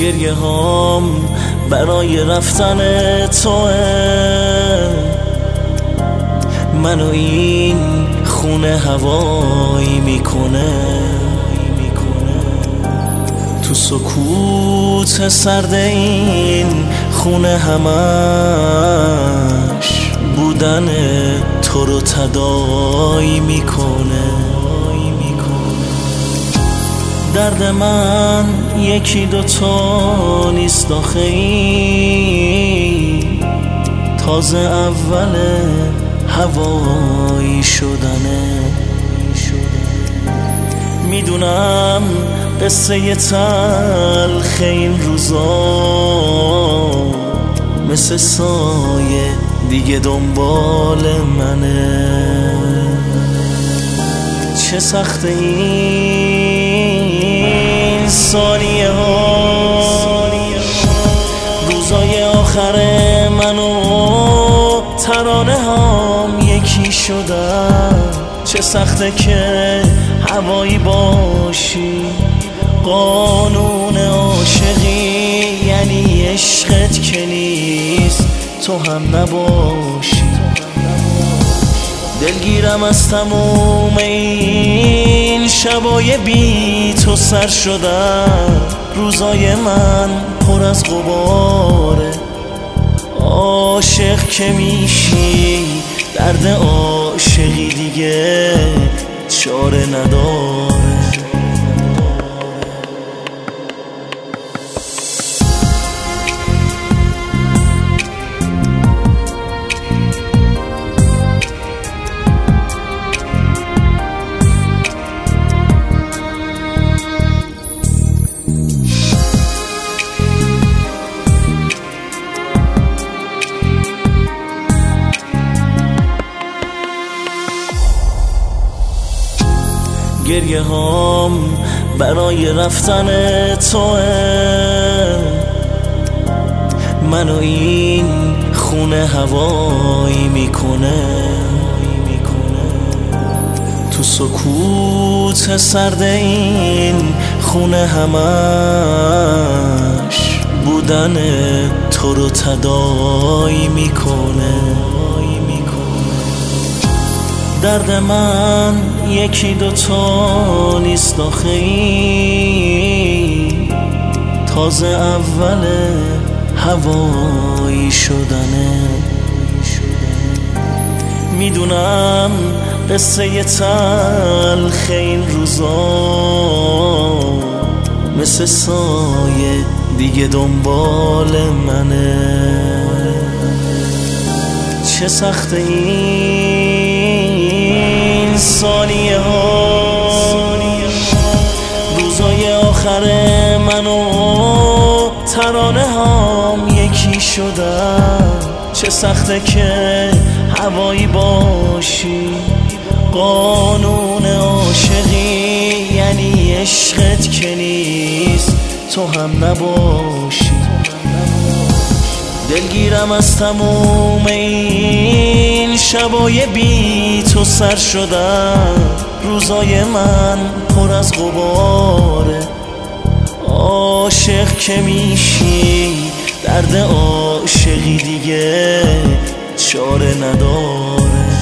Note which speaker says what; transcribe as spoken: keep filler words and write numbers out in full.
Speaker 1: گریه هام برای رفتن توه، منو این خونه هوایی میکنه. تو سکوت سرد این خونه همش بودن تو رو تداعی میکنه. درد من یکی دوتا نیست آخه، این تازه اول هوایی شدنه. میدونم قصه تلخ این روزا مثل سایه دیگه دنبال منه. چه سخت این ثانیه ها، روزای آخر منو ترانه هام یکی شدن. چه سخته که هوایی باشی، قانون عاشقی یعنی عشقت که نیست تو هم نباشی. دلگیرم از تموم این شبای بی تو سر شدن. روزای من پر از غباره، عاشق که میشی درد عاشقی دیگه چاره نداره. گریه هام برای رفتن توه، منو این خونه هوایی میکنه. تو سکوت سرد این خونه همش بودن تو رو تداعی میکنه. درد من یکی دوتا نیست آخه، این تازه اول هوایی شدنه. میدونم قصه تلخ این روزا مثل سایه دیگه دنبال منه. چه سخت این ثانیه ها، روزای آخر منو ترانه هام یکی شدن. چه سخته که هوایی باشی، قانون عاشقی یعنی عشقت که نیست تو هم نباشی. دلگیرم از تموم این شبای بی تو سر شدن. روزای من پر از غباره، عاشق که میشی درد عاشقی دیگه چاره نداره.